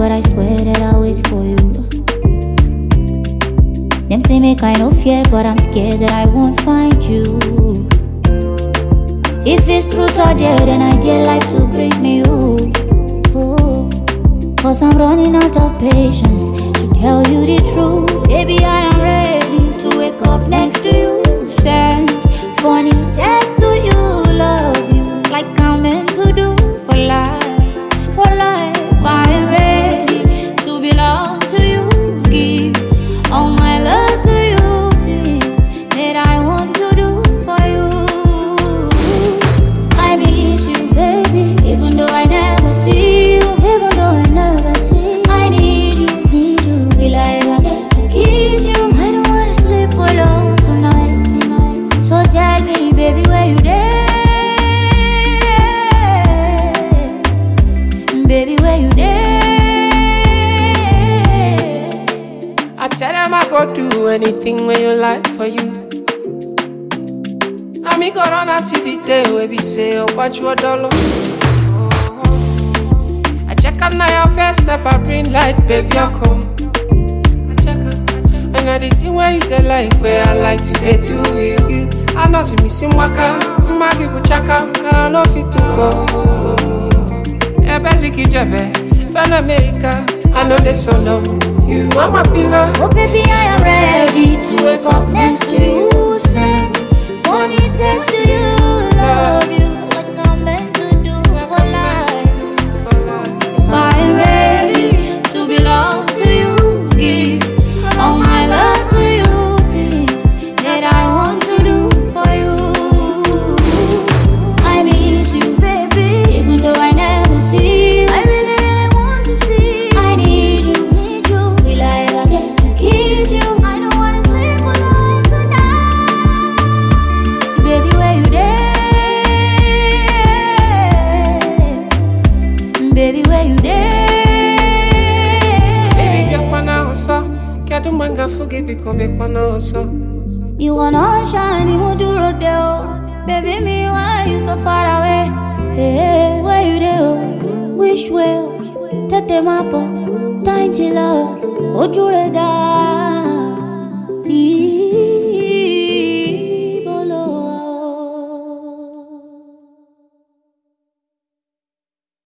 but I swear that I'll wait for you. Them say make I no fear, but I'm scared that I won't find you. If it's truth or dare, then I dare life to bring me you. Oh, cause I'm running out of patience to tell you the truth. Baby, I am ready to wake up next to you. Send funny text to you, love you like I'm meant to do for life, for life. I am ready to belong to you, give all my love to you, things that I want to do for you. I miss you, baby, even though I never see you, even though I never see you. I need you, will I ever get to kiss you? I don't wanna sleep alone tonight, tonight. So tell me, baby, where you there? Baby, where you there? I tell them I go do anything when you like for you. Now me go run until the day where we say, oh, watch your dollar. I check out now your first step, I bring light, baby, I come. I check out, and now the thing where you they like, where I like to they do you. I know see me sim waka, magi buchaka, I don't know if it to go. Yeah, basically, Jabe, fan America, I know they so long. You are my pillar. Oh baby, I am ready to wake up next to you. Send funny text to you, love you like I'm meant to do for life. I am ready to belong to you, give all my love to you, things that I want to do for you. I miss you, baby, even though I never see you. I really, really want to see you. I need you. Will I ever get to kiss you? I don't wanna sleep alone tonight. Baby, where you there? Baby, where you there? Baby, get one also. Can't do manga forgive me, come back one also. You wanna shine, you want to rodeo. Baby, me, why you so far away? Hey, where you there? Which way? Tete mapo, time till love. Ojureda.